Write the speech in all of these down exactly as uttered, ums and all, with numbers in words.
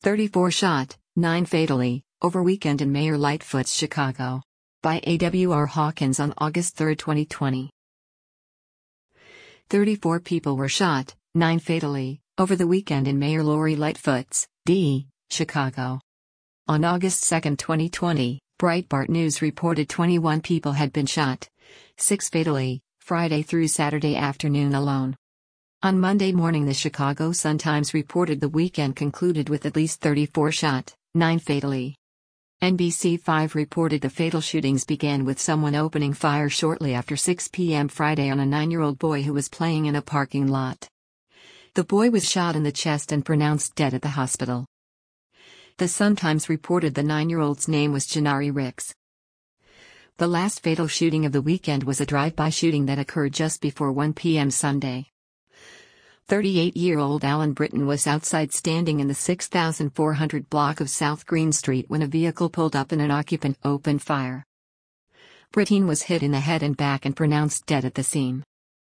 thirty-four shot, nine fatally, over weekend in Mayor Lightfoot's Chicago. By A W R Hawkins on August third, twenty twenty. thirty-four people were shot, nine fatally, over the weekend in Mayor Lori Lightfoot's, D. Chicago. On August second, twenty twenty, Breitbart News reported twenty-one people had been shot, six fatally, Friday through Saturday afternoon alone. On Monday morning, the Chicago Sun-Times reported the weekend concluded with at least thirty-four shot, nine fatally. N B C five reported the fatal shootings began with someone opening fire shortly after six p m Friday on a nine-year-old boy who was playing in a parking lot. The boy was shot in the chest and pronounced dead at the hospital. The Sun-Times reported the nine-year-old's name was Janari Ricks. The last fatal shooting of the weekend was a drive-by shooting that occurred just before one p m Sunday. thirty-eight-year-old Alan Britton was outside standing in the six thousand four hundred block of South Green Street when a vehicle pulled up and an occupant opened fire. Britton was hit in the head and back and pronounced dead at the scene.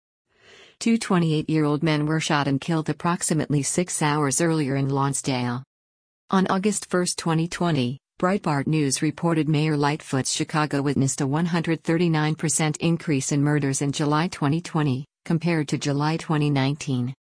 Two twenty-eight-year-old men were shot and killed approximately six hours earlier in Lonsdale. On August first, twenty twenty, Breitbart News reported Mayor Lightfoot's Chicago witnessed a one hundred thirty-nine percent increase in murders in July twenty twenty, compared to July twenty nineteen.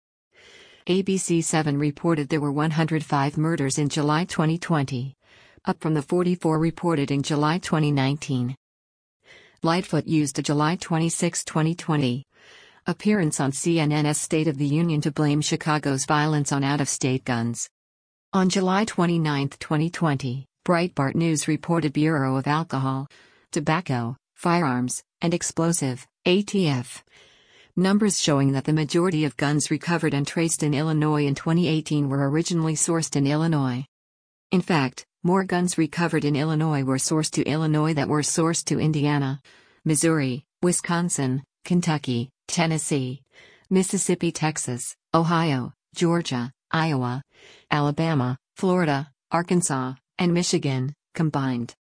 A B C seven reported there were one hundred five murders in July twenty twenty, up from the forty-four reported in July twenty nineteen. Lightfoot used a July twenty-sixth, twenty twenty, appearance on C N N's State of the Union to blame Chicago's violence on out-of-state guns. On July twenty-ninth, twenty twenty, Breitbart News reported Bureau of Alcohol, Tobacco, Firearms, and Explosive, A T F, numbers showing that the majority of guns recovered and traced in Illinois in twenty eighteen were originally sourced in Illinois. In fact, more guns recovered in Illinois were sourced to Illinois than were sourced to Indiana, Missouri, Wisconsin, Kentucky, Tennessee, Mississippi, Texas, Ohio, Georgia, Iowa, Alabama, Florida, Arkansas, and Michigan, combined.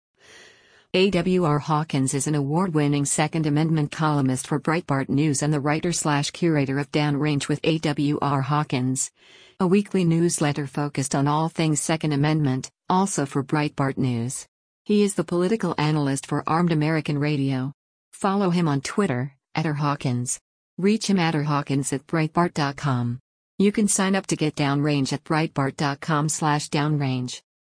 A W R Hawkins is an award-winning Second Amendment columnist for Breitbart News and the writer-slash-curator of Downrange with A W R Hawkins, a weekly newsletter focused on all things Second Amendment, also for Breitbart News. He is the political analyst for Armed American Radio. Follow him on Twitter, at r hawkins. Reach him at r hawkins at breitbart dot com. You can sign up to get Downrange at breitbart dot com slash downrange.